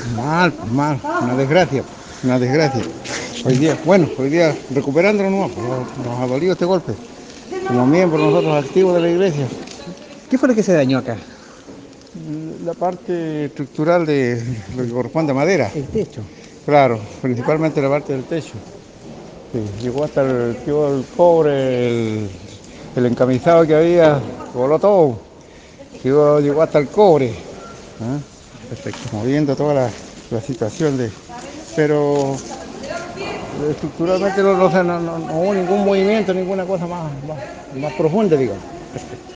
Mal, pues mal, una desgracia, una desgracia. Hoy día recuperándonos nomás, pues, nos ha dolido este golpe. Como miembros nosotros activos de la iglesia, ¿Qué fue lo que se dañó acá? la parte estructural de lo que corresponde a madera, El techo. claro, principalmente la parte del techo. Sí, llegó el cobre, el encamisado que había, voló todo, llegó hasta el cobre, ¿ah? Perfecto. Moviendo toda la situación de... Pero estructuralmente no hubo ningún movimiento, ninguna cosa más profunda, digamos. Perfecto.